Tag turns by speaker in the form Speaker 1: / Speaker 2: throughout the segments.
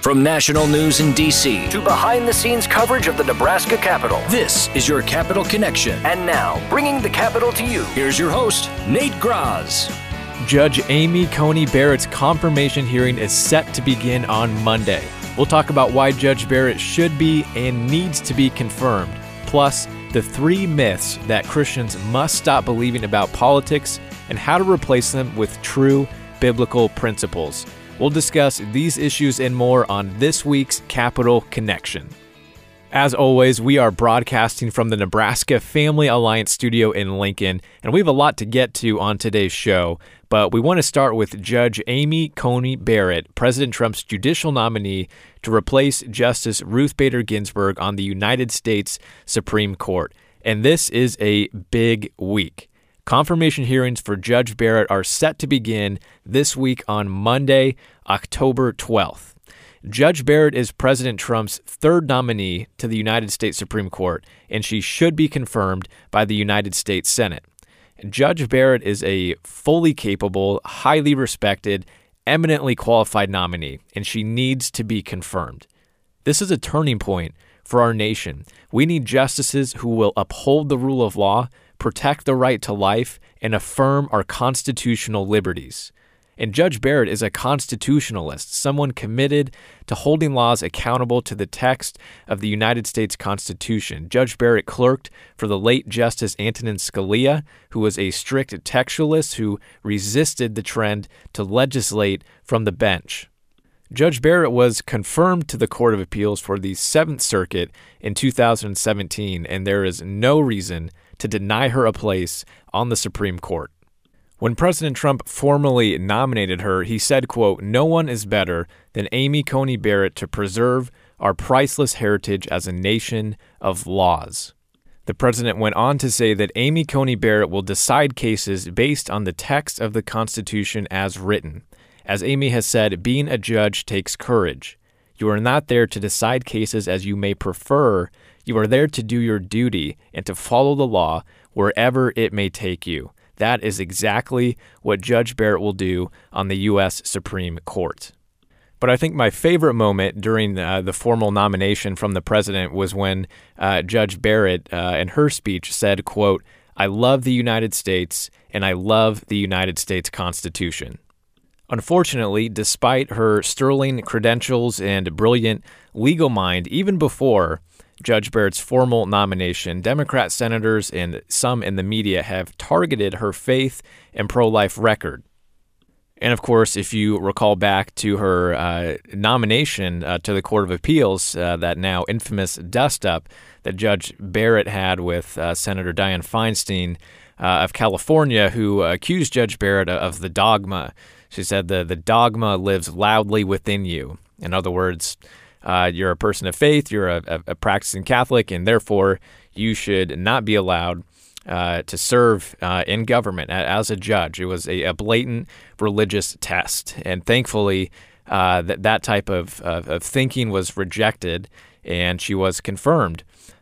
Speaker 1: From national news in D.C. to behind-the-scenes coverage of the Nebraska Capitol, this is your Capitol Connection. And now, bringing the Capitol to you, here's your host, Nate Graz.
Speaker 2: Judge Amy Coney Barrett's confirmation hearing is set to begin on Monday. We'll talk about why Judge Barrett should be and needs to be confirmed, plus the 3 myths that Christians must stop believing about politics and how to replace them with true biblical principles. We'll discuss these issues and more on this week's Capitol Connection. As always, we are broadcasting from the Nebraska Family Alliance studio in Lincoln, and we have a lot to get to on today's show, but we want to start with Judge Amy Coney Barrett, President Trump's judicial nominee to replace Justice Ruth Bader Ginsburg on the United States Supreme Court. And this is a big week. Confirmation hearings for Judge Barrett are set to begin this week on Monday, October 12th. Judge Barrett is President Trump's 3rd nominee to the United States Supreme Court, and she should be confirmed by the United States Senate. Judge Barrett is a fully capable, highly respected, eminently qualified nominee, and she needs to be confirmed. This is a turning point for our nation. We need justices who will uphold the rule of law, protect the right to life, and affirm our constitutional liberties. And Judge Barrett is a constitutionalist, someone committed to holding laws accountable to the text of the United States Constitution. Judge Barrett clerked for the late Justice Antonin Scalia, who was a strict textualist who resisted the trend to legislate from the bench. Judge Barrett was confirmed to the Court of Appeals for the 7th Circuit in 2017, and there is no reason to deny her a place on the Supreme Court. When President Trump formally nominated her, he said, quote, "No one is better than Amy Coney Barrett to preserve our priceless heritage as a nation of laws." The president went on to say that Amy Coney Barrett will decide cases based on the text of the Constitution as written. As Amy has said, being a judge takes courage. You are not there to decide cases as you may prefer. You are there to do your duty and to follow the law wherever it may take you. That is exactly what Judge Barrett will do on the U.S. Supreme Court. But I think my favorite moment during the formal nomination from the president was when Judge Barrett, in her speech, said, quote, "I love the United States and I love the United States Constitution." Unfortunately, despite her sterling credentials and brilliant legal mind, even before Judge Barrett's formal nomination, Democrat senators and some in the media have targeted her faith and pro-life record. And of course, if you recall back to her nomination to the Court of Appeals, that now infamous dust-up that Judge Barrett had with Senator Dianne Feinstein of California, who accused Judge Barrett of the dogma. She said the dogma lives loudly within you. In other words, you're a person of faith, you're a practicing Catholic, and therefore you should not be allowed to serve in government as a judge. It was a blatant religious test, and thankfully that type of thinking was rejected, and she was confirmed.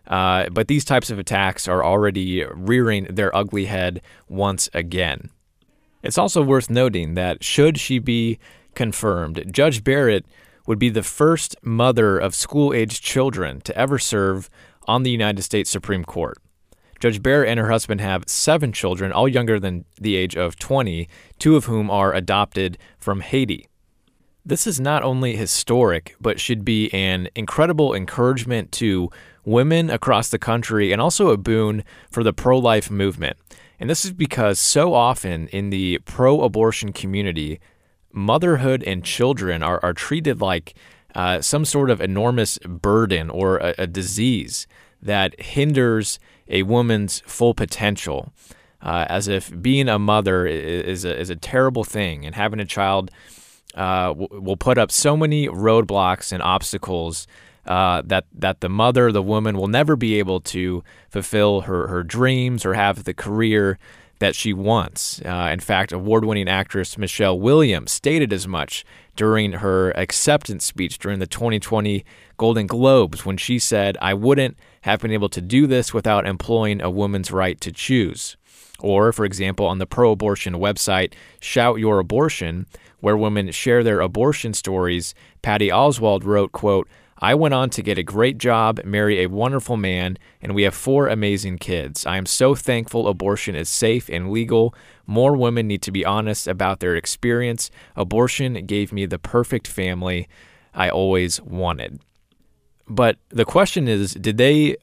Speaker 2: But these types of attacks are already rearing their ugly head once again. It's also worth noting that should she be confirmed, Judge Barrett would be the first mother of school-aged children to ever serve on the United States Supreme Court. Judge Barrett and her husband have 7 children, all younger than the age of 20, 2 of whom are adopted from Haiti. This is not only historic, but should be an incredible encouragement to women across the country and also a boon for the pro-life movement. And this is because so often in the pro-abortion community, motherhood and children are treated like some sort of enormous burden or a disease that hinders a woman's full potential, as if being a mother is a terrible thing, and having a child will put up so many roadblocks and obstacles that the mother, the woman, will never be able to fulfill her dreams or have the career that she wants. In fact, award-winning actress Michelle Williams stated as much during her acceptance speech during the 2020 Golden Globes when she said, "I wouldn't have been able to do this without employing a woman's right to choose." Or, for example, on the pro-abortion website Shout Your Abortion, where women share their abortion stories, Patty Oswald wrote, quote, "I went on to get a great job, marry a wonderful man, and we have 4 amazing kids. I am so thankful abortion is safe and legal. More women need to be honest about their experience. Abortion gave me the perfect family I always wanted." But the question is, did they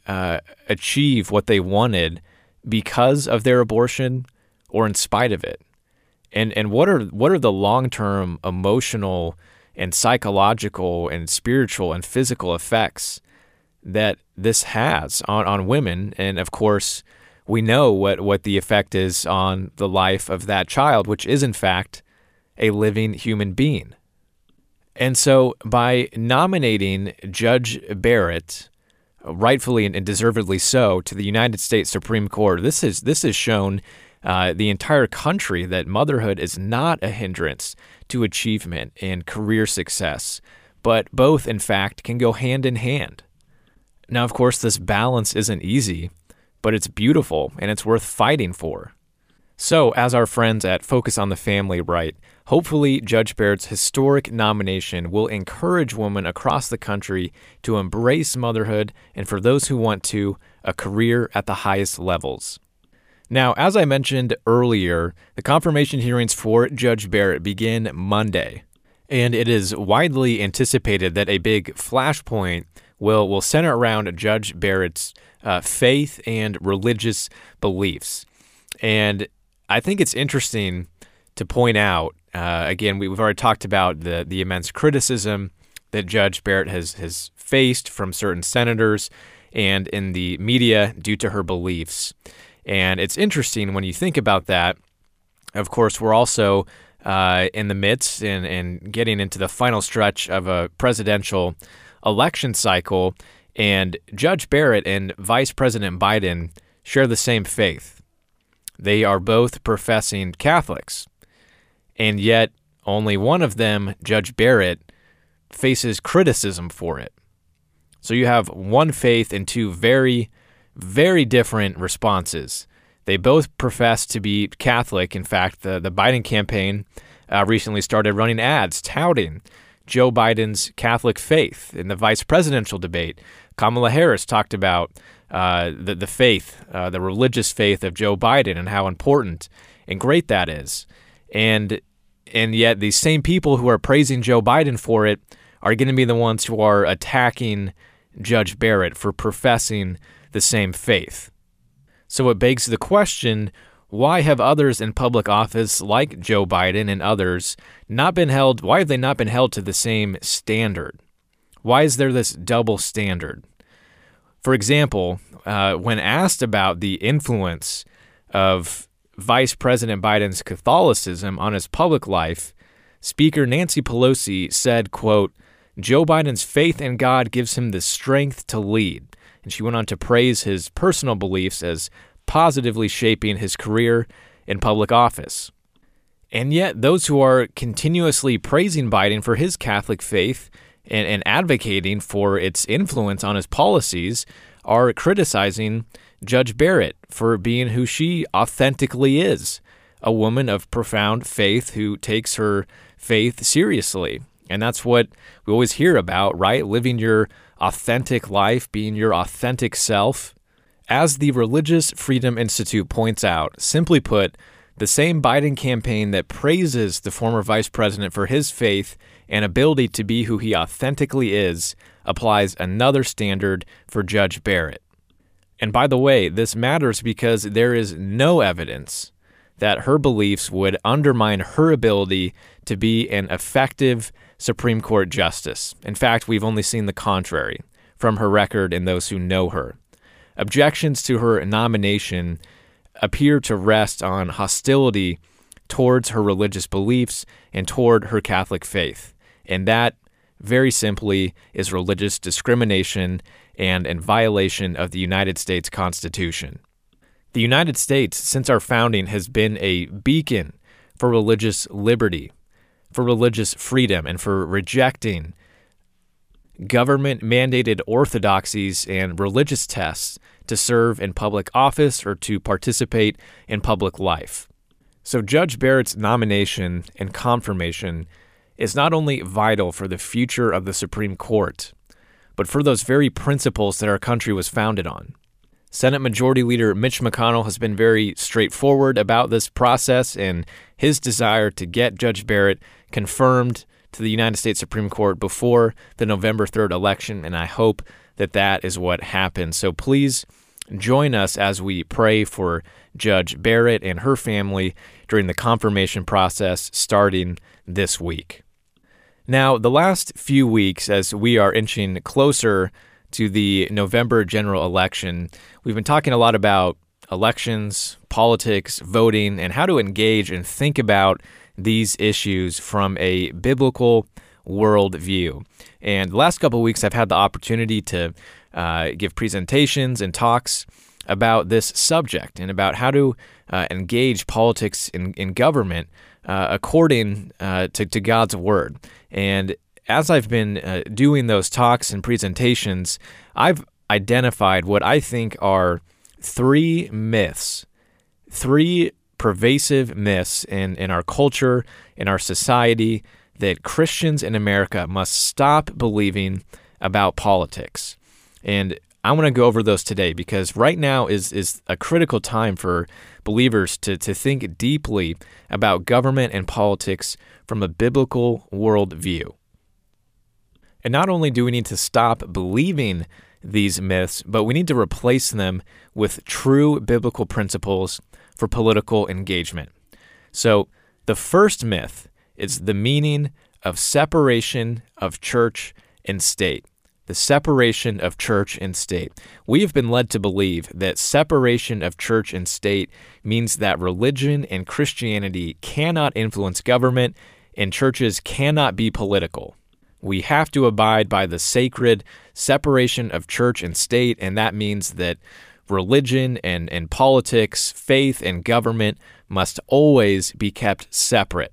Speaker 2: achieve what they wanted because of their abortion or in spite of it? And what are the long-term emotional and psychological and spiritual and physical effects that this has on women? And of course, we know what the effect is on the life of that child, which is in fact a living human being. And so by nominating Judge Barrett, rightfully and deservedly so, to the United States Supreme Court, this has shown the entire country that motherhood is not a hindrance to achievement and career success, but both, in fact, can go hand in hand. Now, of course, this balance isn't easy, but it's beautiful and it's worth fighting for. So, as our friends at Focus on the Family write, hopefully Judge Barrett's historic nomination will encourage women across the country to embrace motherhood and, for those who want to, a career at the highest levels. Now, as I mentioned earlier, the confirmation hearings for Judge Barrett begin Monday, and it is widely anticipated that a big flashpoint will center around Judge Barrett's faith and religious beliefs. And I think it's interesting to point out, again, we've already talked about the immense criticism that Judge Barrett has faced from certain senators and in the media due to her beliefs. And it's interesting when you think about that. Of course, we're also in the midst and getting into the final stretch of a presidential election cycle, and Judge Barrett and Vice President Biden share the same faith. They are both professing Catholics, and yet only one of them, Judge Barrett, faces criticism for it. So you have one faith and 2 very, very different responses. They both profess to be Catholic. In fact, the Biden campaign recently started running ads touting Joe Biden's Catholic faith. In the vice presidential debate, Kamala Harris talked about the faith, the religious faith of Joe Biden and how important and great that is. And yet these same people who are praising Joe Biden for it are going to be the ones who are attacking Judge Barrett for professing the same faith. So it begs the question, why have others in public office like Joe Biden and others why have they not been held to the same standard? Why is there this double standard? For example, when asked about the influence of Vice President Biden's Catholicism on his public life, Speaker Nancy Pelosi said, quote, "Joe Biden's faith in God gives him the strength to lead." And she went on to praise his personal beliefs as positively shaping his career in public office. And yet, those who are continuously praising Biden for his Catholic faith and advocating for its influence on his policies are criticizing Judge Barrett for being who she authentically is, a woman of profound faith who takes her faith seriously. And that's what we always hear about, right? Living your authentic life, being your authentic self. As the Religious Freedom Institute points out, simply put, the same Biden campaign that praises the former vice president for his faith and ability to be who he authentically is applies another standard for Judge Barrett. And by the way, this matters because there is no evidence that her beliefs would undermine her ability to be an effective Supreme Court justice. In fact, we've only seen the contrary from her record and those who know her. Objections to her nomination appear to rest on hostility towards her religious beliefs and toward her Catholic faith. And that, very simply, is religious discrimination and in violation of the United States Constitution. The United States, since our founding, has been a beacon for religious liberty, for religious freedom, and for rejecting government-mandated orthodoxies and religious tests to serve in public office or to participate in public life. So Judge Barrett's nomination and confirmation is not only vital for the future of the Supreme Court, but for those very principles that our country was founded on. Senate Majority Leader Mitch McConnell has been very straightforward about this process and his desire to get Judge Barrett confirmed to the United States Supreme Court before the November 3rd election, and I hope that that is what happens. So please join us as we pray for Judge Barrett and her family during the confirmation process starting this week. Now, the last few weeks, as we are inching closer to the November general election, we've been talking a lot about elections, politics, voting, and how to engage and think about these issues from a biblical worldview. And the last couple of weeks, I've had the opportunity to give presentations and talks about this subject and about how to engage politics in government according to God's Word. And as I've been doing those talks and presentations, I've identified what I think are three myths, three pervasive myths in our culture, in our society, that Christians in America must stop believing about politics. And I want to go over those today because right now is a critical time for believers to think deeply about government and politics from a biblical worldview. And not only do we need to stop believing these myths, but we need to replace them with true biblical principles for political engagement. So the first myth is the meaning of separation of church and state. The separation of church and state. We have been led to believe that separation of church and state means that religion and Christianity cannot influence government and churches cannot be political. We have to abide by the sacred separation of church and state, and that means that religion and politics, faith and government must always be kept separate.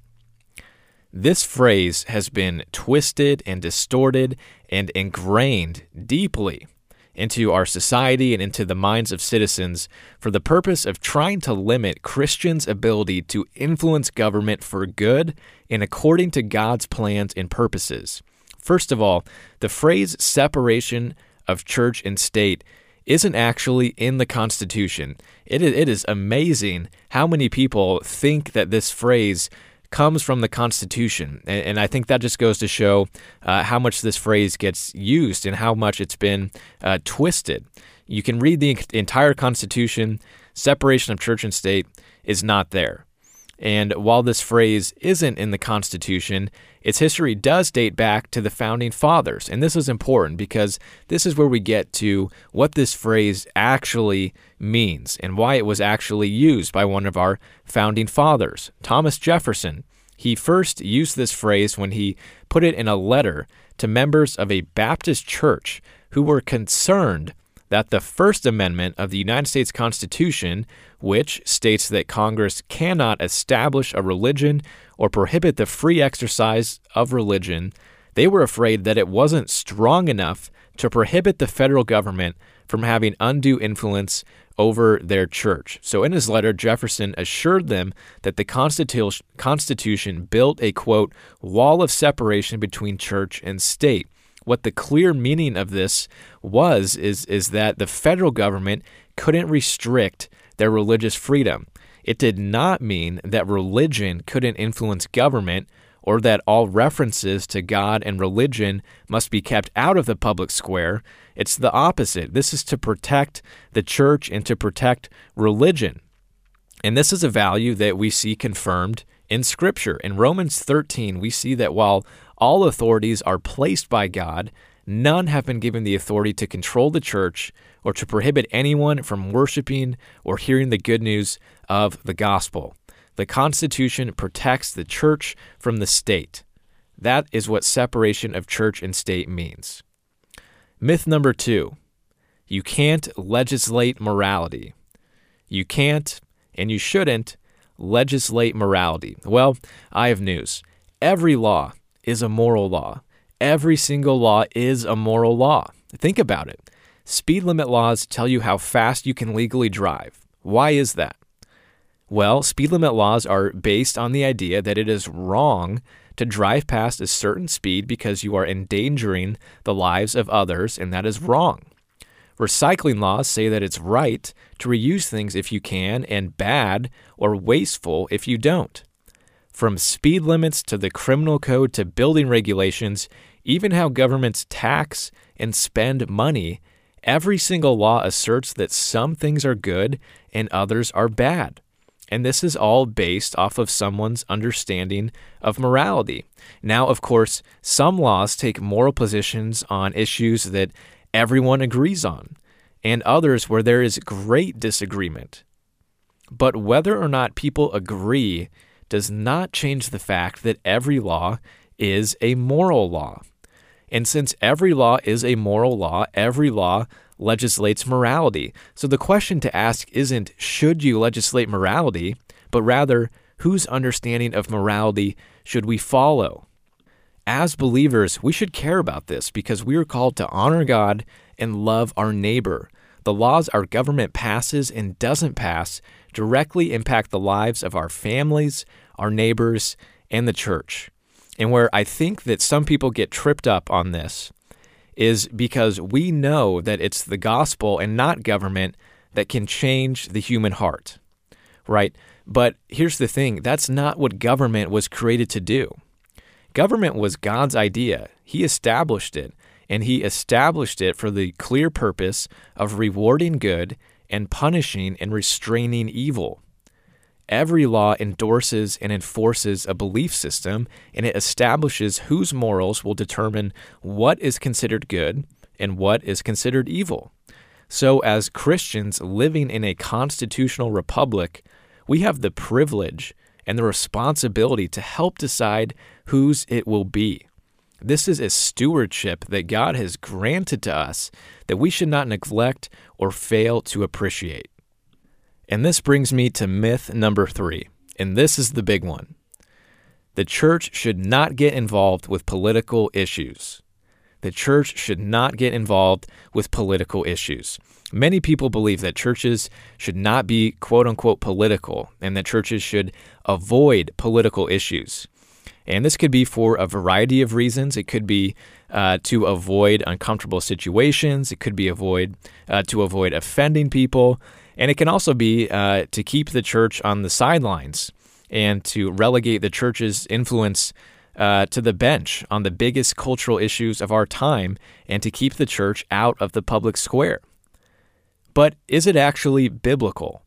Speaker 2: This phrase has been twisted and distorted and ingrained deeply into our society and into the minds of citizens for the purpose of trying to limit Christians' ability to influence government for good and according to God's plans and purposes. First of all, the phrase separation of church and state isn't actually in the Constitution. It is amazing how many people think that this phrase comes from the Constitution, and I think that just goes to show how much this phrase gets used and how much it's been twisted. You can read the entire Constitution, separation of church and state is not there. And while this phrase isn't in the Constitution, its history does date back to the Founding Fathers. And this is important because this is where we get to what this phrase actually means and why it was actually used by one of our Founding Fathers, Thomas Jefferson. He first used this phrase when he put it in a letter to members of a Baptist church who were concerned that the First Amendment of the United States Constitution, which states that Congress cannot establish a religion or prohibit the free exercise of religion, they were afraid that it wasn't strong enough to prohibit the federal government from having undue influence over their church. So in his letter, Jefferson assured them that the Constitution built a, quote, wall of separation between church and state. What the clear meaning of this is that the federal government couldn't restrict their religious freedom. It did not mean that religion couldn't influence government or that all references to God and religion must be kept out of the public square. It's the opposite. This is to protect the church and to protect religion. And this is a value that we see confirmed in Scripture. In Romans 13, we see that while all authorities are placed by God, none have been given the authority to control the church or to prohibit anyone from worshiping or hearing the good news of the gospel. The Constitution protects the church from the state. That is what separation of church and state means. Myth number 2, you can't legislate morality. You can't, and you shouldn't, legislate morality. Well, I have news. Every law is a moral law. Every single law is a moral law. Think about it. Speed limit laws tell you how fast you can legally drive. Why is that? Well, speed limit laws are based on the idea that it is wrong to drive past a certain speed because you are endangering the lives of others, and that is wrong. Recycling laws say that it's right to reuse things if you can, and bad or wasteful if you don't. From speed limits to the criminal code to building regulations, even how governments tax and spend money, every single law asserts that some things are good and others are bad. And this is all based off of someone's understanding of morality. Now, of course, some laws take moral positions on issues that everyone agrees on, and others where there is great disagreement. But whether or not people agree does not change the fact that every law is a moral law. And since every law is a moral law, every law legislates morality. So the question to ask isn't, should you legislate morality, but rather, whose understanding of morality should we follow? As believers, we should care about this because we are called to honor God and love our neighbor. The laws our government passes and doesn't pass directly impact the lives of our families, our neighbors, and the church. And where I think that some people get tripped up on this is because we know that it's the gospel and not government that can change the human heart, right? But here's the thing, that's not what government was created to do. Government was God's idea. He established it, and he established it for the clear purpose of rewarding good and punishing and restraining evil. Every law endorses and enforces a belief system, and it establishes whose morals will determine what is considered good and what is considered evil. So as Christians living in a constitutional republic, we have the privilege and the responsibility to help decide whose it will be. This is a stewardship that God has granted to us that we should not neglect or fail to appreciate. And this brings me to myth number 3, and this is the big one. The church should not get involved with political issues. The church should not get involved with political issues. Many people believe that churches should not be quote-unquote political, and that churches should avoid political issues. And this could be for a variety of reasons. It could be to avoid uncomfortable situations. It could be to avoid offending people. And it can also be to keep the church on the sidelines and to relegate the church's influence to the bench on the biggest cultural issues of our time and to keep the church out of the public square. But is it actually biblical?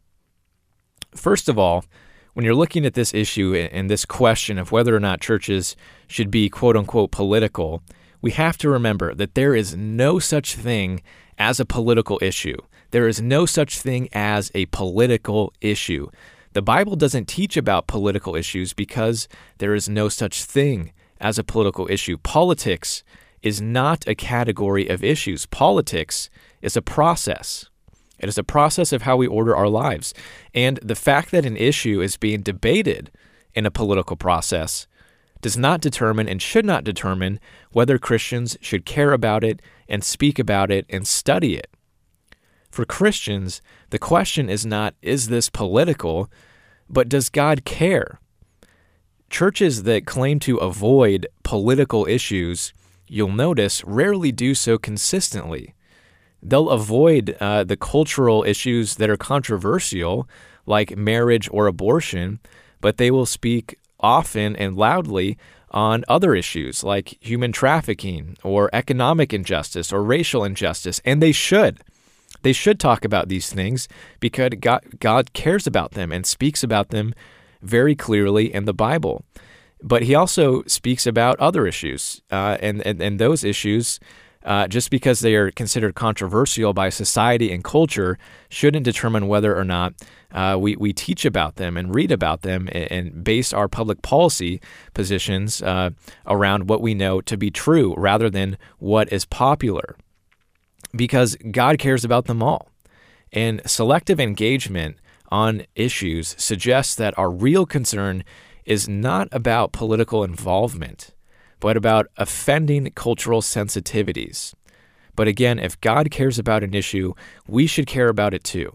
Speaker 2: First of all, when you're looking at this issue and this question of whether or not churches should be quote-unquote political, we have to remember that there is no such thing as a political issue. There is no such thing as a political issue. The Bible doesn't teach about political issues because there is no such thing as a political issue. Politics is not a category of issues. Politics is a process. It is a process of how we order our lives. And the fact that an issue is being debated in a political process does not determine and should not determine whether Christians should care about it and speak about it and study it. For Christians, the question is not, is this political, but does God care? Churches that claim to avoid political issues, you'll notice, rarely do so consistently. They'll avoid the cultural issues that are controversial, like marriage or abortion, but they will speak often and loudly on other issues like human trafficking or economic injustice or racial injustice, and they should. They should talk about these things because God cares about them and speaks about them very clearly in the Bible. But he also speaks about other issues, and those issues, just because they are considered controversial by society and culture, shouldn't determine whether or not we teach about them and read about them and base our public policy positions around what we know to be true rather than what is popular. Because God cares about them all. And selective engagement on issues suggests that our real concern is not about political involvement, but about offending cultural sensitivities. But again, if God cares about an issue, we should care about it too.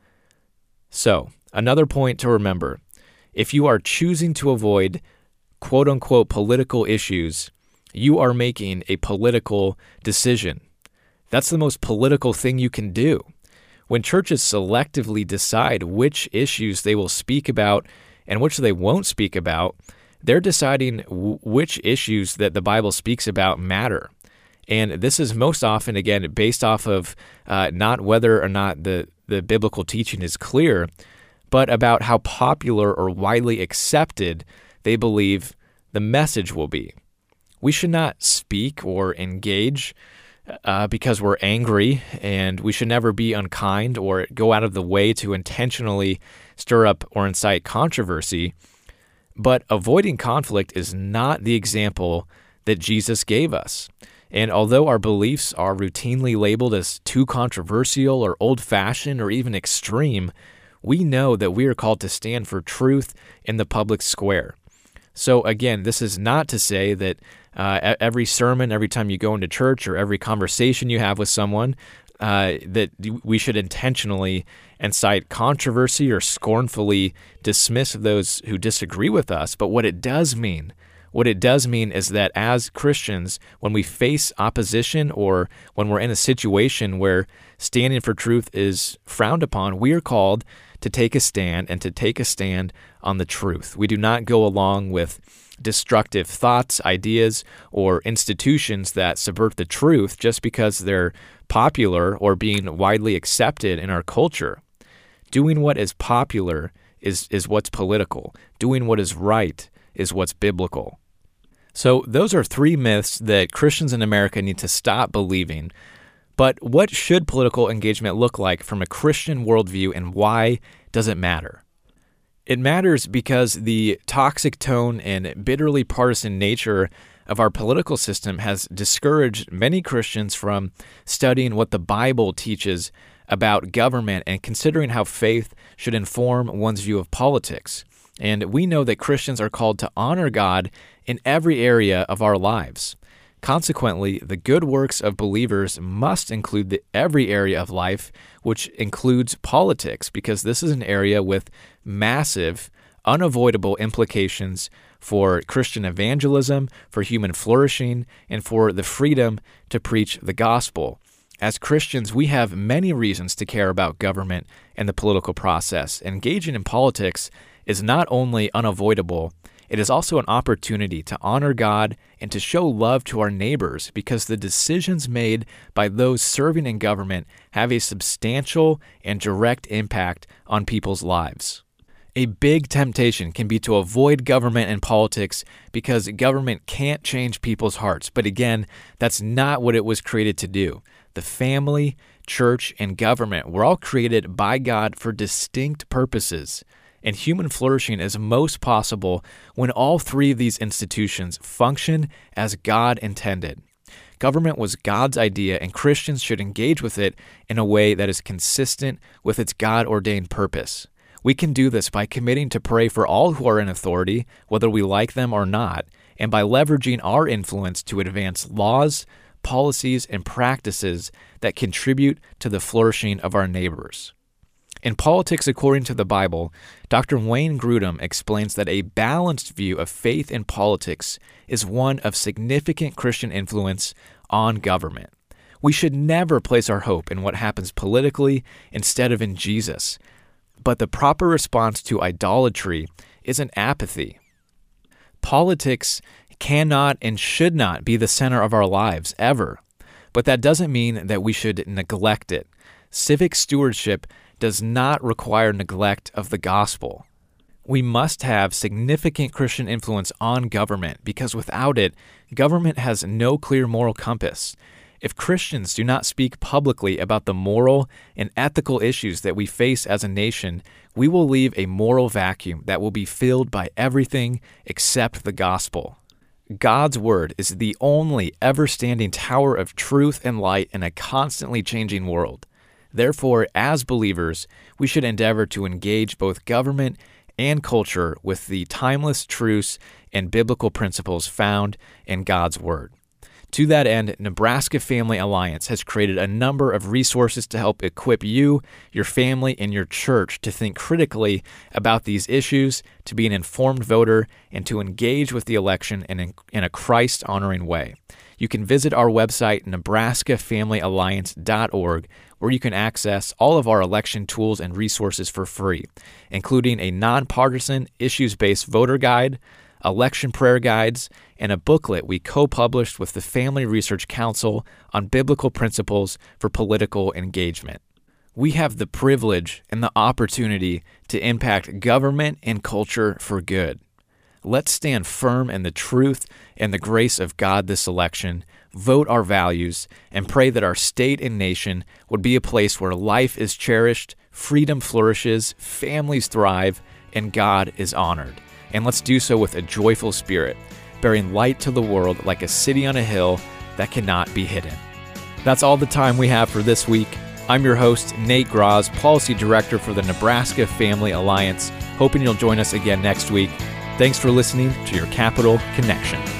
Speaker 2: So, another point to remember, if you are choosing to avoid quote-unquote political issues, you are making a political decision. That's the most political thing you can do. When churches selectively decide which issues they will speak about and which they won't speak about, they're deciding which issues that the Bible speaks about matter. And this is most often, again, based off of not whether or not the biblical teaching is clear, but about how popular or widely accepted they believe the message will be. We should not speak or engage because we're angry, and we should never be unkind or go out of the way to intentionally stir up or incite controversy. But avoiding conflict is not the example that Jesus gave us. And although our beliefs are routinely labeled as too controversial or old-fashioned or even extreme, we know that we are called to stand for truth in the public square. So again, this is not to say that every sermon, every time you go into church, or every conversation you have with someone, that we should intentionally incite controversy or scornfully dismiss those who disagree with us. But what it does mean is that as Christians, when we face opposition or when we're in a situation where standing for truth is frowned upon, we are called to take a stand and to take a stand on the truth. We do not go along with destructive thoughts, ideas, or institutions that subvert the truth just because they're popular or being widely accepted in our culture. Doing what is popular is what's political. Doing what is right is what's biblical. So those are 3 myths that Christians in America need to stop believing. But what should political engagement look like from a Christian worldview, and why does it matter? It matters because the toxic tone and bitterly partisan nature of our political system has discouraged many Christians from studying what the Bible teaches about government and considering how faith should inform one's view of politics. And we know that Christians are called to honor God in every area of our lives. Consequently, the good works of believers must include every area of life, which includes politics, because this is an area with massive, unavoidable implications for Christian evangelism, for human flourishing, and for the freedom to preach the gospel. As Christians, we have many reasons to care about government and the political process. Engaging in politics is not only unavoidable, it is also an opportunity to honor God and to show love to our neighbors, because the decisions made by those serving in government have a substantial and direct impact on people's lives. A big temptation can be to avoid government and politics because government can't change people's hearts. But again, that's not what it was created to do. The family, church, and government were all created by God for distinct purposes. And human flourishing is most possible when all 3 of these institutions function as God intended. Government was God's idea, and Christians should engage with it in a way that is consistent with its God-ordained purpose. We can do this by committing to pray for all who are in authority, whether we like them or not, and by leveraging our influence to advance laws, policies, and practices that contribute to the flourishing of our neighbors. In Politics According to the Bible, Dr. Wayne Grudem explains that a balanced view of faith in politics is one of significant Christian influence on government. We should never place our hope in what happens politically instead of in Jesus. But the proper response to idolatry isn't apathy. Politics cannot and should not be the center of our lives, ever. But that doesn't mean that we should neglect it. Civic stewardship does not require neglect of the gospel. We must have significant Christian influence on government, because without it, government has no clear moral compass. If Christians do not speak publicly about the moral and ethical issues that we face as a nation, we will leave a moral vacuum that will be filled by everything except the gospel. God's word is the only ever-standing tower of truth and light in a constantly changing world. Therefore, as believers, we should endeavor to engage both government and culture with the timeless truths and biblical principles found in God's Word. To that end, Nebraska Family Alliance has created a number of resources to help equip you, your family, and your church to think critically about these issues, to be an informed voter, and to engage with the election in a Christ-honoring way. You can visit our website, nebraskafamilyalliance.org, where you can access all of our election tools and resources for free, including a nonpartisan, issues-based voter guide, election prayer guides, and a booklet we co-published with the Family Research Council on biblical principles for political engagement. We have the privilege and the opportunity to impact government and culture for good. Let's stand firm in the truth and the grace of God this election, vote our values, and pray that our state and nation would be a place where life is cherished, freedom flourishes, families thrive, and God is honored. And let's do so with a joyful spirit, bearing light to the world like a city on a hill that cannot be hidden. That's all the time we have for this week. I'm your host, Nate Graz, Policy Director for the Nebraska Family Alliance, hoping you'll join us again next week. Thanks for listening to your Capital Connection.